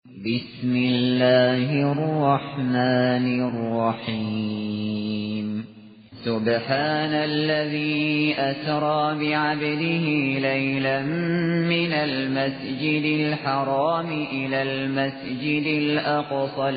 بسم الله الرحمن الرحيم سبحان الذي أسرى بعبده ليلا من المسجد الحرام إلى المسجد الأقصى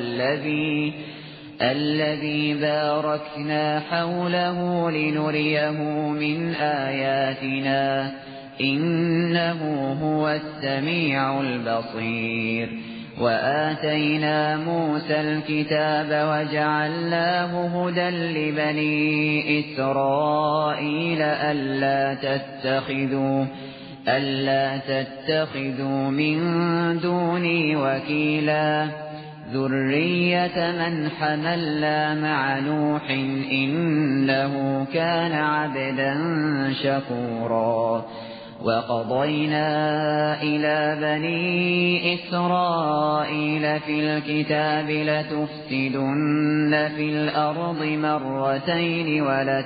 الذي باركنا حوله لنريه من آياتنا إنه هو السميع البصير وآتينا موسى الكتاب وجعلناه هدى لبني إسرائيل ألا تتخذوا من دوني وكيلا ذرية من حملنا مع نوح إنه كان عبدا شكورا وقضينا إلى بني إسرائيل في الكتاب لتفسدن في الأرض مرتين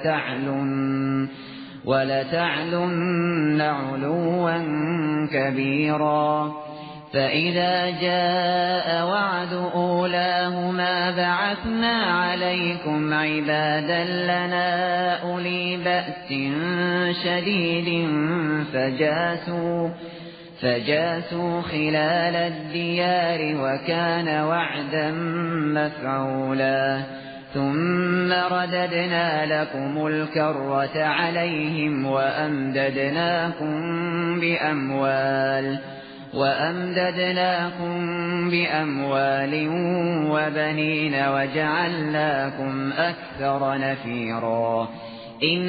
ولتعلن علوا كبيرا فإذا جاء وعد أولاهما بعثنا عليكم عبادا لنا أولي بأس شديد فجاسوا خلال الديار وكان وعدا مفعولا ثم رددنا لكم الكرة عليهم وأمددناكم بأموال وبنين وجعلناكم أكثر نفيرا إن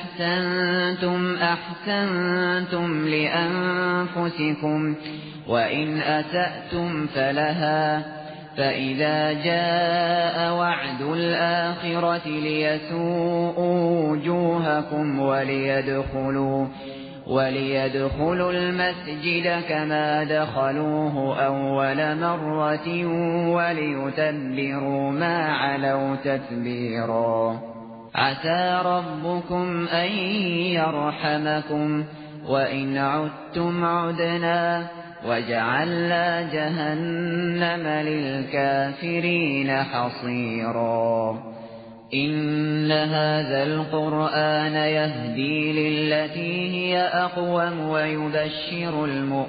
أحسنتم لأنفسكم وإن أسأتم فلها فإذا جاء وعد الآخرة ليسوءوا وجوهكم وليدخلوا المسجد كما دخلوه أول مرة وليتبروا ما علوا تتبيرا عسى ربكم أن يرحمكم وإن عدتم عدنا وجعلنا جهنم للكافرين حصيرا إن هذا القرآن يهدي للتي هي أقوم ويبشر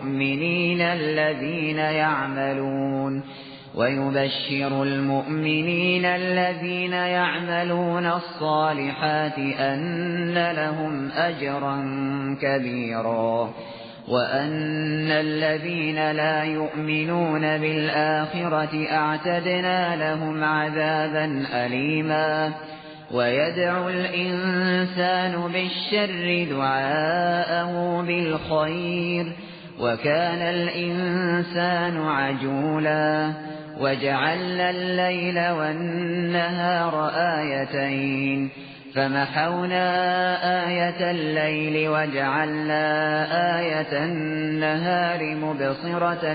المؤمنين الذين يعملون الصالحات أن لهم أجرا كبيرا وأن الذين لا يؤمنون بالآخرة أعتدنا لهم عذابا أليما ويدعو الإنسان بالشر دعاءه بالخير وكان الإنسان عجولا وجعلنا الليل والنهار آيتين فمحونا آية الليل وجعلنا آية النهار مبصرة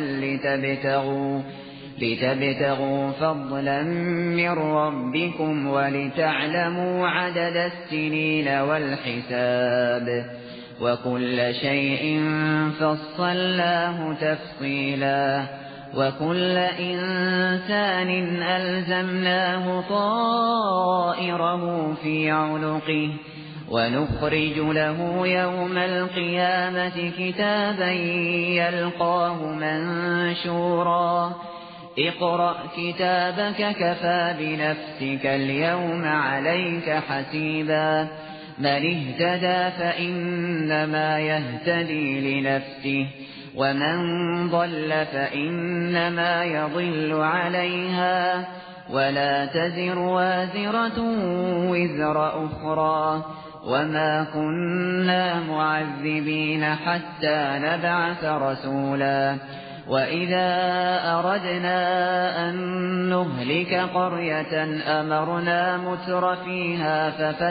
لتبتغوا فضلا من ربكم ولتعلموا عدد السنين والحساب وكل شيء فصلناه تفصيلا وكل إنسان ألزمناه طائره في عنقه ونخرج له يوم القيامة كتابا يلقاه منشورا اقرأ كتابك كفى بنفسك اليوم عليك حسيبا من اهتدى فإنما يهتدي لنفسه ومن ضل فإنما يضل عليها ولا تزر وازرة وزر أخرى وما كنا معذبين حتى نبعث رسولا وإذا أردنا أن نهلك قرية أمرنا متر فيها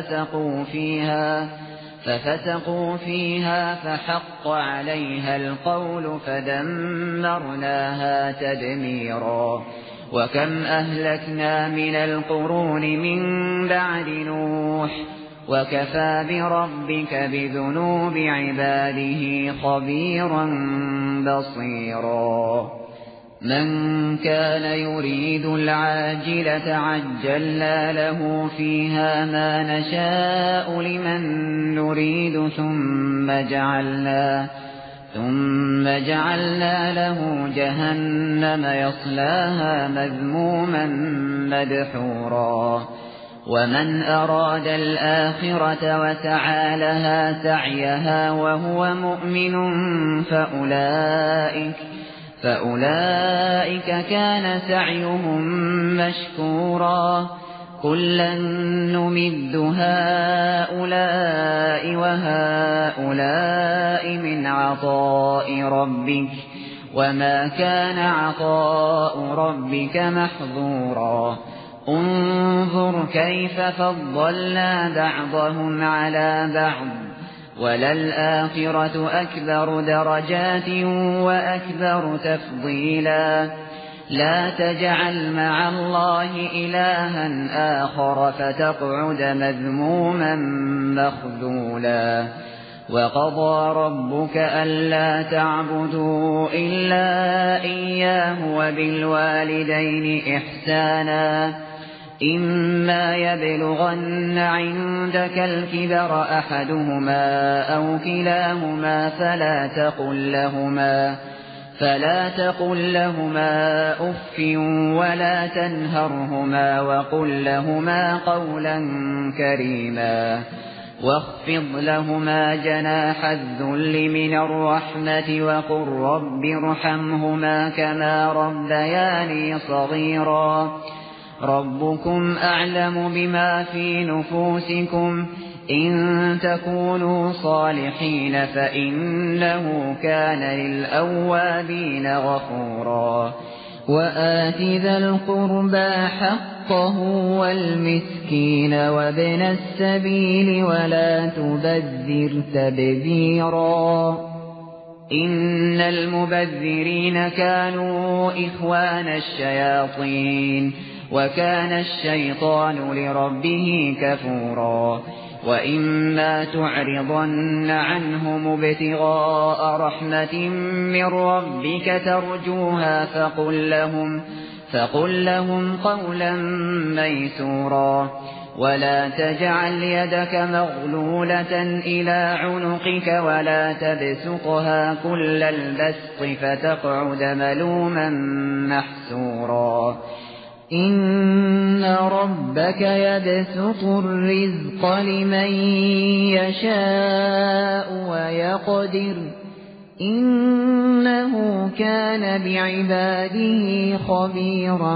ففسقوا فيها فحق عليها القول فدمرناها تدميرا وكم أهلكنا من القرون من بعد نوح وكفى بربك بذنوب عباده خبيرا بصيرا. من كان يريد العاجلة عجلنا له فيها ما نشاء لمن نريد ثم جعلنا له جهنم يصلاها مذموما مدحورا ومن أراد الآخرة وسعى لها سعيها وهو مؤمن فأولئك كان سعيهم مشكورا كلا نمد هؤلاء وهؤلاء من عطاء ربك وما كان عطاء ربك محظورا انظر كيف فضلنا بعضهم على بعض وللآخرة أكبر درجات وأكبر تفضيلا لا تجعل مع الله إلها آخر فتقعد مذموما مخذولا وقضى ربك ألا تعبدوا إلا إياه وبالوالدين إحسانا إما يبلغن عندك الكبر أحدهما أو كلاهما فلا تقل لهما أف ولا تنهرهما وقل لهما قولا كريما واخفض لهما جناح الذل من الرحمة وقل رب ارحمهما كما ربياني صغيرا ربكم أعلم بما في نفوسكم إن تكونوا صالحين فإنه كان للأوابين غفورا وآت ذا القربى حقه والمسكين وابن السبيل ولا تبذر تبذيرا إن المبذرين كانوا إخوان الشياطين وكان الشيطان لربه كفورا وإما تعرضن عنهم ابتغاء رحمة من ربك ترجوها فقل لهم قولا ميسورا ولا تجعل يدك مغلولة إلى عنقك ولا تبسطها كل البسط فتقعد ملوما محسورا إن ربك يبسط الرزق لمن يشاء ويقدر إنه كان بعباده خبيرا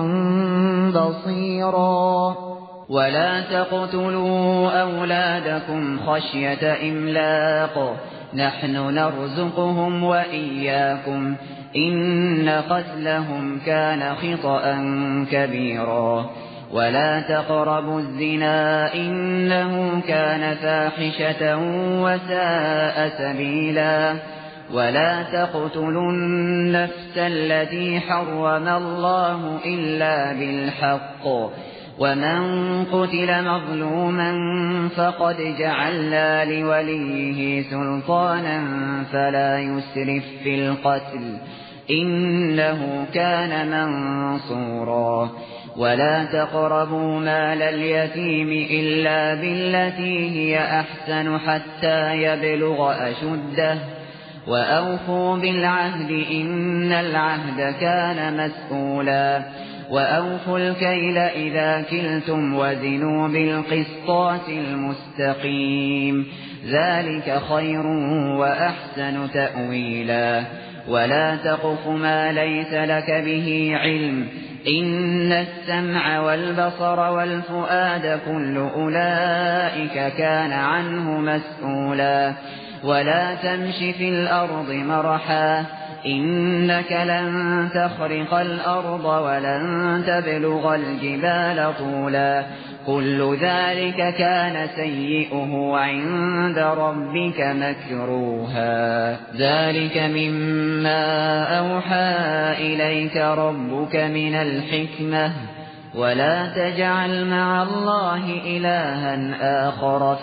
بصيرا ولا تقتلوا أولادكم خشية إملاق نحن نرزقهم وإياكم إن قتلهم كان خطأ كبيرا ولا تقربوا الزنا إنه كان فاحشة وساء سبيلا ولا تقتلوا النفس التي حرم الله إلا بالحق ومن قتل مظلوما فقد جعلنا لوليه سلطانا فلا يسرف في القتل إنه كان منصورا ولا تقربوا مال اليتيم إلا بالتي هي أحسن حتى يبلغ أشده وأوفوا بالعهد إن العهد كان مسؤولا وأوفوا الكيل إذا كلتم وزنوا بالقسطاس المستقيم ذلك خير وأحسن تأويلا ولا تقف ما ليس لك به علم إن السمع والبصر والفؤاد كل أولئك كان عنه مسؤولا ولا تمش في الأرض مرحا إنك لن تخرق الأرض ولن تبلغ الجبال طولا كل ذلك كان سيئه عند ربك مكروها ذلك مما أوحى إليك ربك من الحكمة ولا تجعل مع الله إلها آخر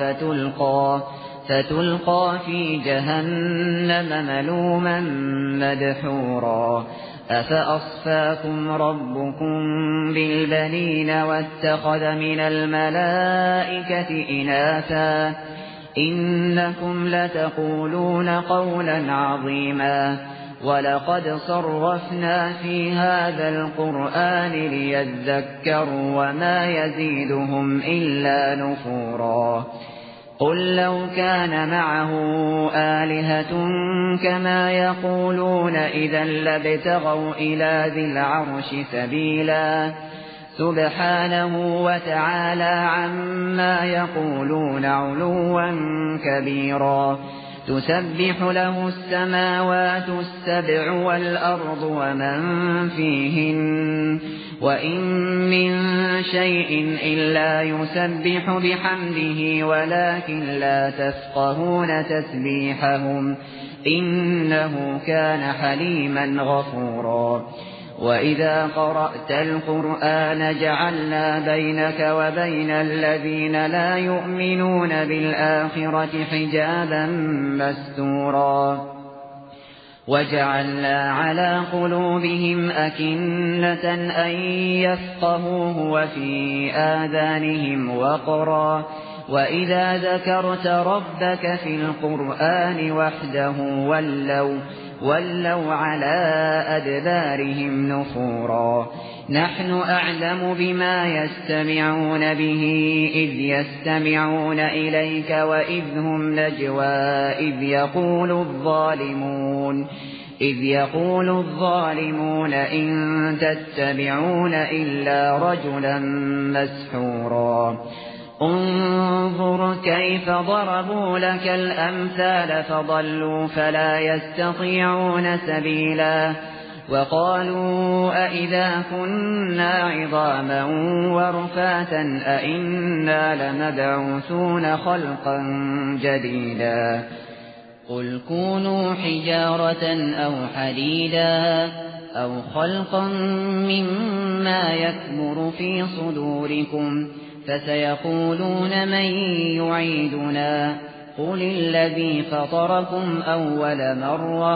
فتلقى في جهنم ملوما مدحورا أفأصفاكم ربكم بالبنين واتخذ من الملائكة إناثا إنكم لتقولون قولا عظيما ولقد صرفنا في هذا القرآن ليذكروا وما يزيدهم إلا نفورا قل لو كان معه آلهة كما يقولون إذا لابتغوا إلى ذي العرش سبيلا سبحانه وتعالى عما يقولون علوا كبيرا تسبح له السماوات السبع والأرض ومن فيهن وإن من شيء إلا يسبح بحمده ولكن لا تفقهون تسبيحهم إنه كان حليما غفورا وإذا قرأت القرآن جعلنا بينك وبين الذين لا يؤمنون بالآخرة حجابا مستورا وجعلنا على قلوبهم أكنة أن يفقهوه وفي آذانهم وقرا وإذا ذكرت ربك في القرآن وحده ولوا على أدبارهم نفورا نحن أعلم بما يستمعون به إذ يستمعون إليك وإذ هم نجوى إذ يقول الظالمون إن تتبعون إلا رجلا مسحورا انظر كيف ضربوا لك الأمثال فضلوا فلا يستطيعون سبيلا وقالوا أئذا كنا عظاما ورفاتا أئنا لمبعوثون خلقا جديدا قل كونوا حجارة أو حديدا أو خلقا مما يكبر في صدوركم فسيقولون من يعيدنا قل الذي فطركم أول مرة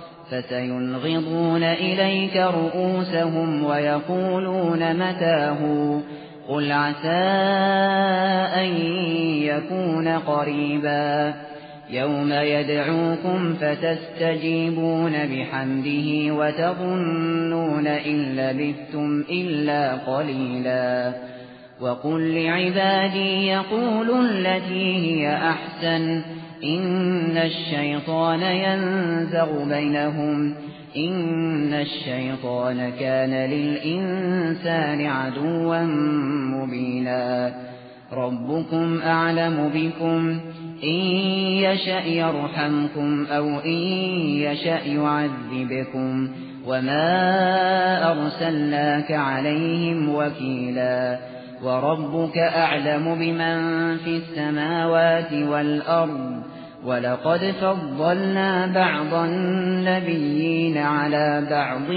فسينغضون إليك رؤوسهم ويقولون متاه قل عسى أن يكون قريبا يوم يدعوكم فتستجيبون بحمده وتظنون إن لبثتم إلا قليلا وقل لعبادي يقولوا التي هي أحسن إن الشيطان ينزغ بينهم إن الشيطان كان للإنسان عدوا مبينا ربكم أعلم بكم إن يشأ يرحمكم أو إن يشأ يعذبكم وما أرسلناك عليهم وكيلا وربك أعلم بمن في السماوات والأرض ولقد فضلنا بعض النبيين على بعض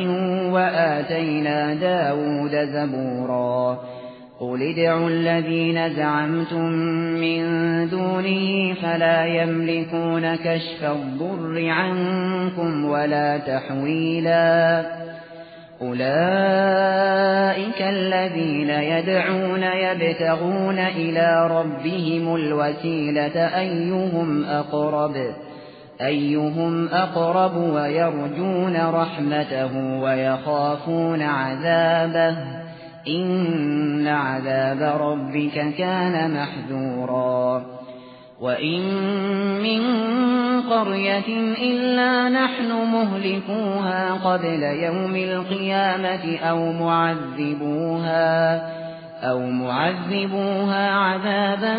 وآتينا داود زبورا قل ادعوا الذين زعمتم من دونه فلا يملكون كشف الضر عنكم ولا تحويلا أولئك الذين يدعون يبتغون إلى ربهم الوسيلة أيهم أقرب ويرجون رحمته ويخافون عذابه إن عذاب ربك كان محذورا وإن من قرية إلا نحن مهلكوها قبل يوم القيامة أو معذبوها عذابا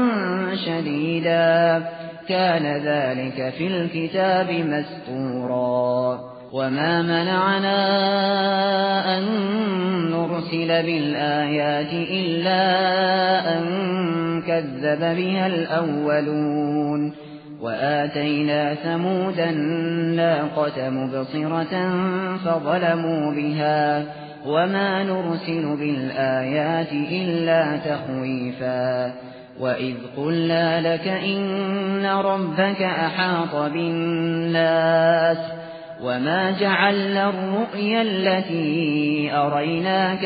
شديدا كان ذلك في الكتاب مسطورا وما منعنا أن نرسل بالآيات إلا أن كذب بها الأولون وآتينا ثمود الناقة مبصرة فظلموا بها وما نرسل بالآيات إلا تخويفا وإذ قلنا لك إن ربك أحاط بالناس وما جعلنا الرؤيا التي أريناك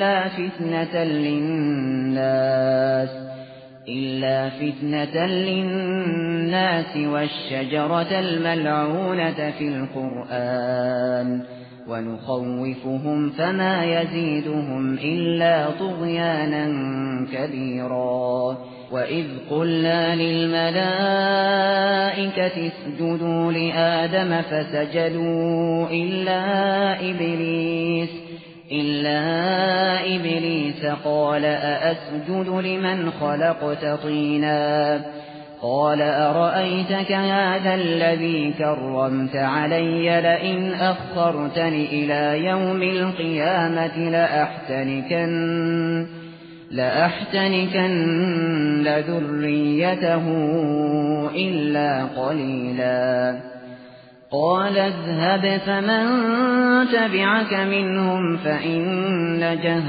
إلا فتنة للناس والشجرة الملعونة في القرآن ونخوفهم فما يزيدهم إلا طغيانا كبيرا وإذ قلنا للملائكة اسجدوا لآدم فسجدوا إلا إبليس قال أأسجد لمن خلقت طينا قال أرأيتك هذا الذي كرمت علي لئن أخرتني إلى يوم القيامة لأحتنكن ذريته إلا قليلا قال اذهب فمن تبعك منهم فإن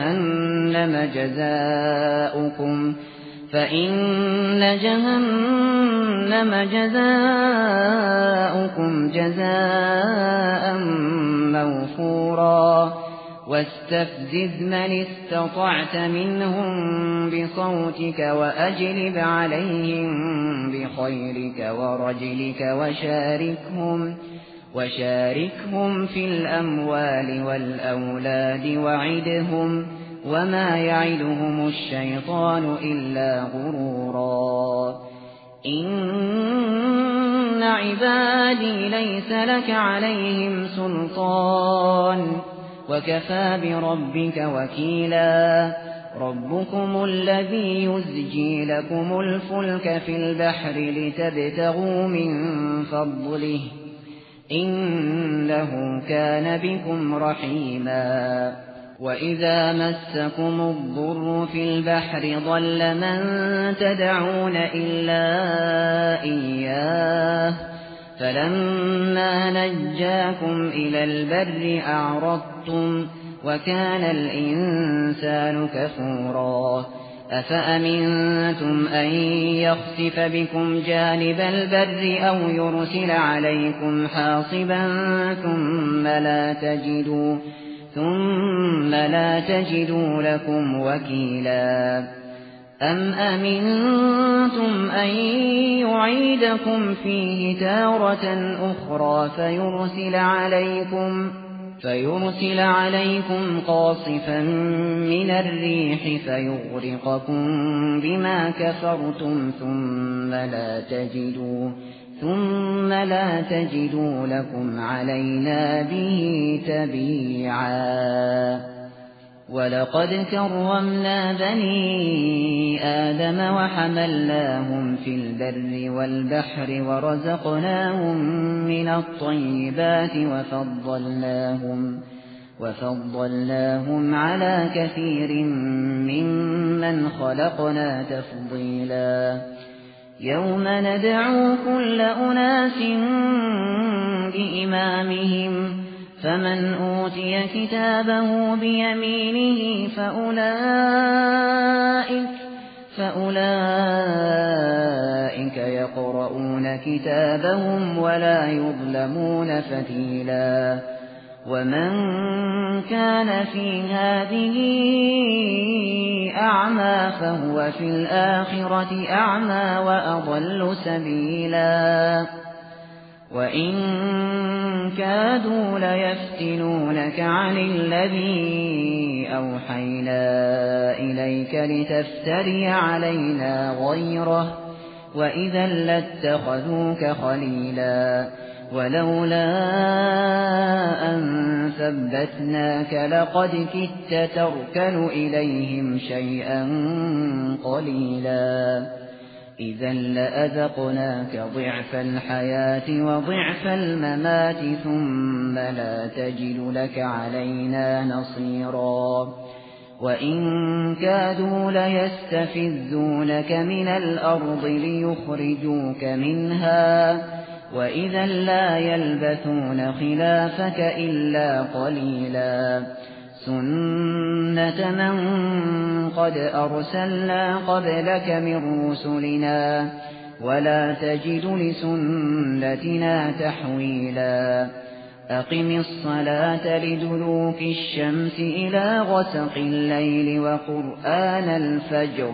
جهنم جزاؤكم جزاء موفورا واستفزز من استطعت منهم بصوتك وأجلب عليهم بخيرك ورجلك وشاركهم في الأموال والأولاد وعدهم وما يعدهم الشيطان إلا غرورا إن عبادي ليس لك عليهم سلطان وكفى بربك وكيلا ربكم الذي يزجي لكم الفلك في البحر لتبتغوا من فضله إنه كان بكم رحيما وإذا مسكم الضر في البحر ضل من تدعون إلا إياه فلما نجاكم إلى البر أعرضتم وكان الإنسان كفورا أفأمنتم أن يخسف بكم جانب البر أو يرسل عليكم حاصبا ثم لا تجدوا لكم وكيلا أم أمنتم أن يعيدكم فيه تارة أخرى فيرسل عليكم قاصفا من الريح فيغرقكم بما كفرتم ثم لا تجدوا لكم علينا به تبيعا ولقد كرمنا بني آدم وحملناهم في البر والبحر ورزقناهم من الطيبات وفضلناهم على كثير ممن خلقنا تفضيلا يوم ندعو كل أناس بإمامهم فمن أوتي كتابه بيمينه فأولئك يقرؤون كتابهم ولا يظلمون فتيلا ومن كان في هذه أعمى فهو في الآخرة أعمى وأضل سبيلا وإن كادوا ليفتنونك عن الذي أوحينا إليك لتفتري علينا غيره وإذا لاتخذوك خليلا ولولا أن ثبتناك لقد كدت تركن إليهم شيئا قليلا إذا لأذقناك ضعف الحياة وضعف الممات ثم لا تجد لك علينا نصيرا وإن كادوا ليستفزونك من الأرض ليخرجوك منها وإذا لا يلبثون خلافك إلا قليلا سنة من قد أرسلنا قبلك من رسلنا ولا تجد لسنتنا تحويلا أقم الصلاة لدلوك الشمس إلى غسق الليل وقرآن الفجر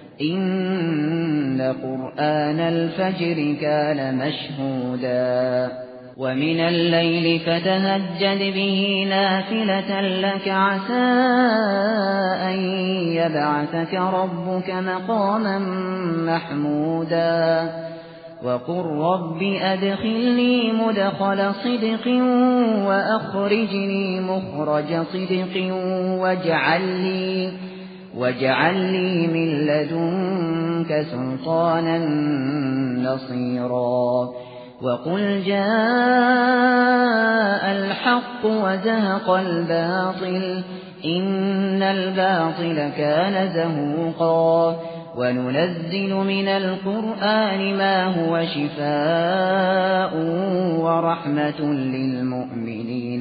إن قرآن الفجر كان مشهودا ومن الليل فتهجد به نافلة لك عسى أن يبعثك ربك مقاما محمودا وقل رب أدخلني مدخل صدق وأخرجني مخرج صدق واجعل لي من لدنك سلطانا نصيرا وقل جاء الحق وزهق الباطل إن الباطل كان زهوقا وننزل من القرآن ما هو شفاء ورحمة للمؤمنين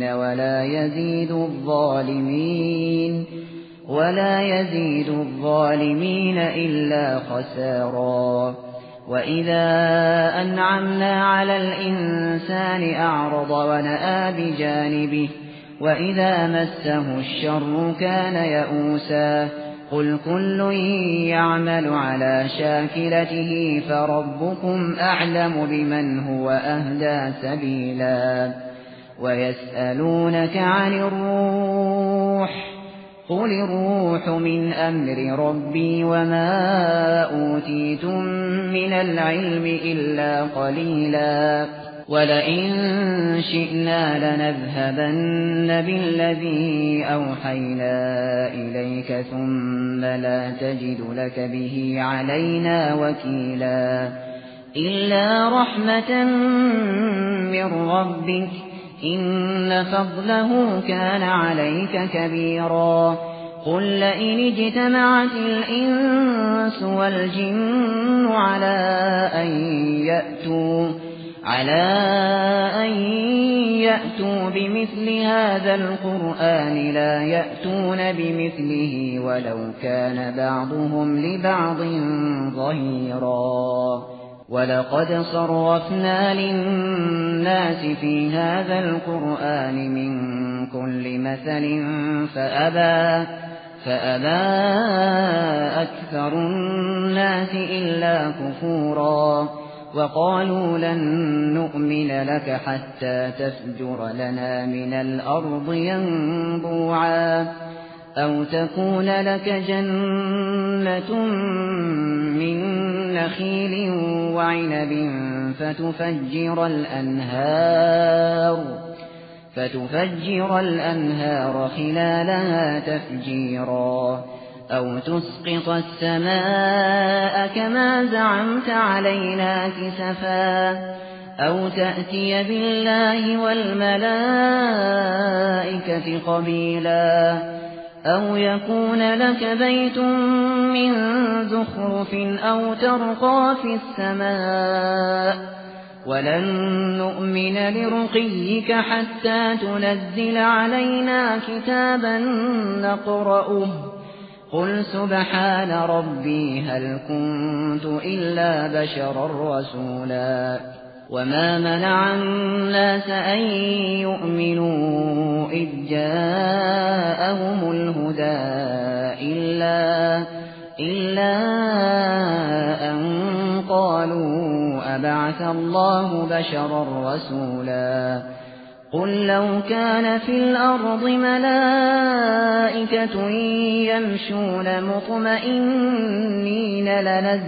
ولا يزيد الظالمين إلا خسارا وإذا أنعمنا على الإنسان أعرض ونأى بجانبه وإذا مسه الشر كان يئوسا قل كل يعمل على شاكلته فربكم أعلم بمن هو أهدى سبيلا ويسألونك عن الروح قل الروح من أمر ربي وما أوتيتم من العلم إلا قليلا ولئن شئنا لنذهبن بالذي أوحينا إليك ثم لا تجد لك به علينا وكيلا إلا رحمة من ربك إن فضله كان عليك كبيرا قل لئن اجتمعت الإنس والجن على أن يأتوا بمثل هذا القرآن لا يأتون بمثله ولو كان بعضهم لبعض ظهيرا ولقد صرفنا للناس في هذا القرآن من كل مثل فأبى أكثر الناس إلا كفورا وقالوا لن نؤمن لك حتى تفجر لنا من الأرض ينبوعا أو تكون لك جنة من نخيل وعنب فتفجر الأنهار خلالها تفجيرا أو تسقط السماء كما زعمت علينا كسفا أو تأتي بالله والملائكة قبيلا أو يكون لك بيت من زخرف أو ترقى في السماء ولن نؤمن لرقيك حتى تنزل علينا كتابا نقرأه قل سبحان ربي هل كنت إلا بشرا رسولا وما منع الناس أن يؤمنوا إذ جاءهم الهدى إلا أن قالوا أبعث الله بشرا رسولا قل لو كان في الأرض ملائكة يمشون مطمئنين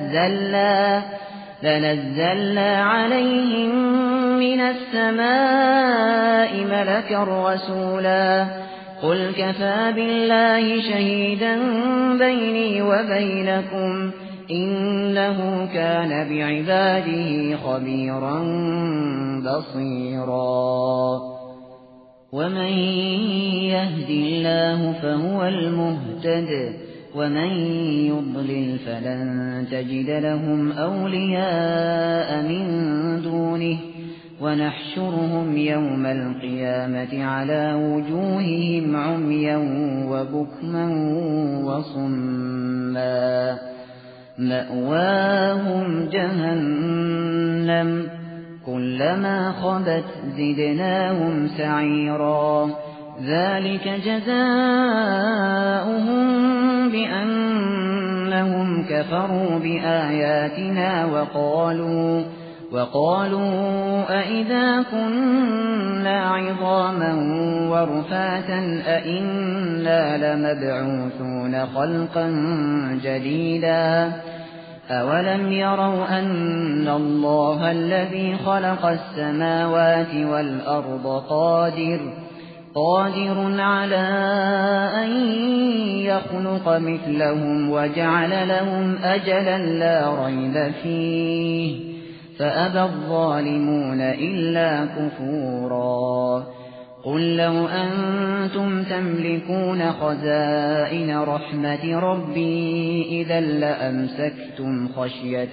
لنزلنا عليهم من السماء ملكا رسولا قل كفى بالله شهيدا بيني وبينكم إنه كان بعباده خبيرا بصيرا ومن يهد الله فهو المهتد ومن يضلل فلن تجد لهم أولياء من دونه ونحشرهم يوم القيامة على وجوههم عميا وبكما وصما مأواهم جهنم كلما خبت زدناهم سعيرا ذلك جزاؤهم بأنهم كفروا بآياتنا وقالوا أئذا كنا عظاما ورفاتا أئنا لمبعوثون خلقا جديدا أولم يروا أن الله الذي خلق السماوات والأرض قادر على أن يخلق مثلهم وجعل لهم أجلا لا ريب فيه فأبى الظالمون إلا كفورا قل لو أنتم تملكون خزائن رحمة ربي إذا لأمسكتم خشية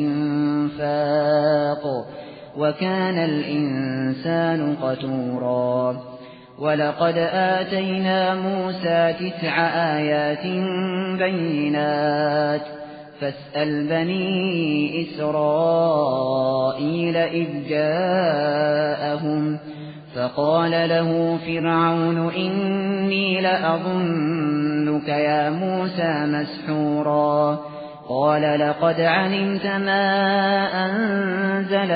الإنفاق وكان الإنسان قتورا ولقد آتينا موسى 9 آيات بينات فاسأل بني إسرائيل إذ جاءهم فقال له فرعون إني لأظنك يا موسى مسحورا قال لقد علمت ما أنزل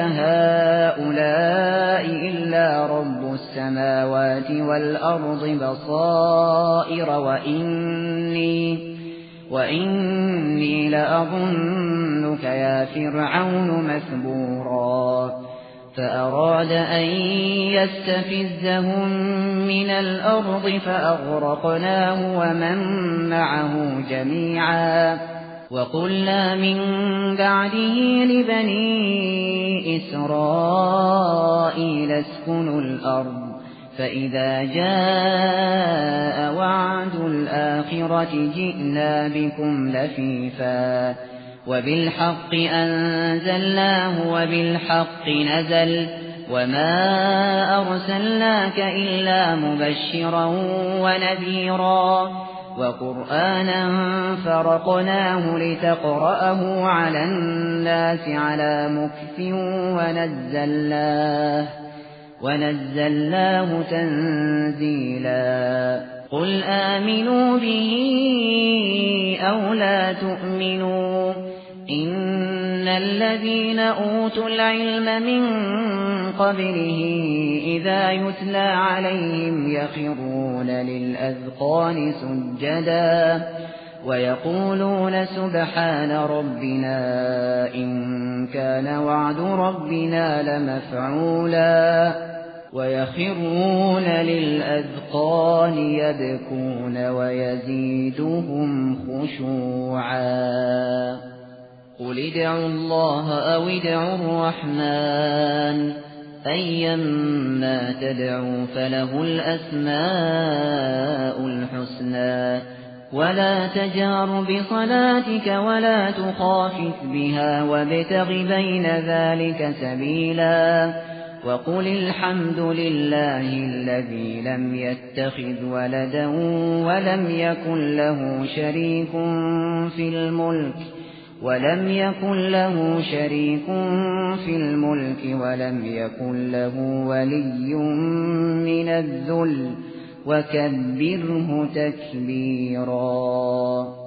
هؤلاء إلا رب السماوات والأرض بصائر وإني لأظنك يا فرعون مثبورا فأراد أن يستفزهم من الأرض فأغرقناه ومن معه جميعا وقلنا من بعده لبني إسرائيل اسكنوا الأرض فإذا جاء وعد الآخرة جئنا بكم لفيفا وبالحق أنزلناه وبالحق نزل وما أرسلناك إلا مبشرا ونذيرا وقرآنا فرقناه لتقرأه على الناس على مكث ونزلناه تنزيلا قل آمنوا به أو لا تؤمنوا إن الذين أوتوا العلم من قبله إذا يتلى عليهم يخرون للأذقان سجدا ويقولون سبحان ربنا إن كان وعد ربنا لمفعولا ويخرون للأذقان يبكون ويزيدهم خشوعا قل ادعوا الله أو ادعوا الرحمن أيما تدعوا فله الأسماء الحسنى ولا تجهر بصلاتك ولا تخافت بها وابتغ بين ذلك سبيلا وقل الحمد لله الذي لم يتخذ ولدا ولم يكن له شريك في الملك ولم يكن له ولي من الذل وكبره تكبيرا.